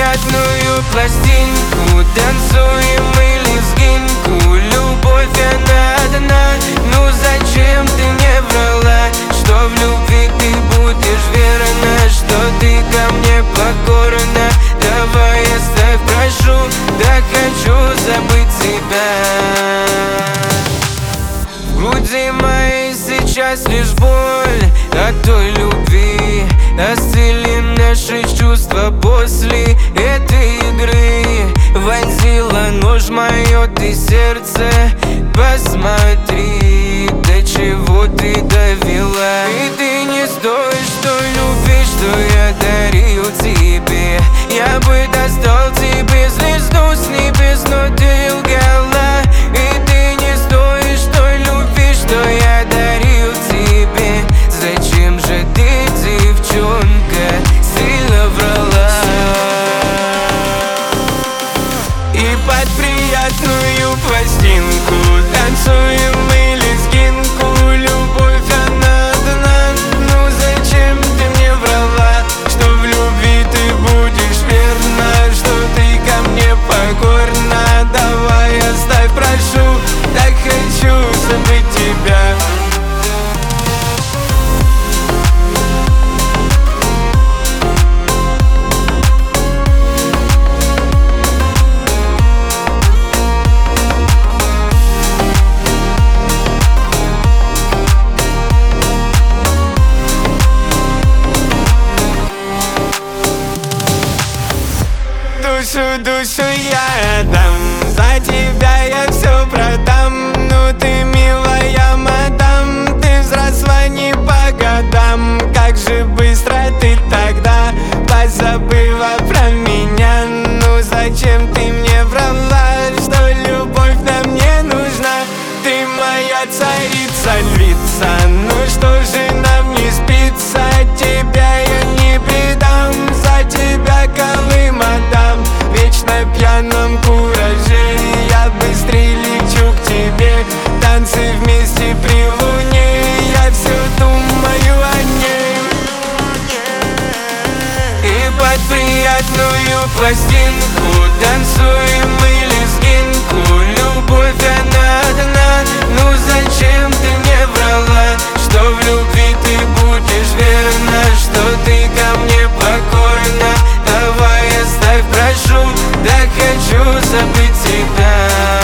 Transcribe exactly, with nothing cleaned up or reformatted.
приятную пластинку, танцуем мы лезгинку. Любовь она одна, ну зачем ты мне врала, что в любви ты будешь верна, что ты ко мне покорна? Давай оставь, прошу, да хочу забыть тебя. В груди моей сейчас лишь боль от той любви. Остыли наши чувства после этой игры. Вонзила нож в мое ты сердце. Посмотри, до чего ты довела. И ты не стоишь той любви, что я дарил тебе. Я бы достал тебе звезду с небес, но ты лгала. И ты не стоишь той любви, что я дарил тебе. Зачем же ты, девчонка, сильно врала? И под приятную пластинку танцуем мы лезгинку. Любовь она одна, ну зачем ты мне врала, что в любви ты будешь верна, что ты ко мне покорна? Давай оставь, прошу, так хочу забыть тебя. Душу, душу я отдам, за тебя я все продам. Ну ты милая мадам, ты взросла не по годам. Как же быстро ты тогда позабыла про меня. Ну зачем ты мне врала, что любовь нам не нужна? Ты моя царица, львица, ну что же нам не спится? Тебя я не предам, за тебя Колым отдам. Вечно пьяном кураже я быстрее лечу к тебе. Танцы вместе при луне, я все думаю о ней. И под приятную пластинку танцуем мы лезгинку. Любовь она одна, ну зачем ты мне врала, что в любви ты будешь верна, что ты ко мне покорна? Давай оставь, прошу, так хочу забыть тебя.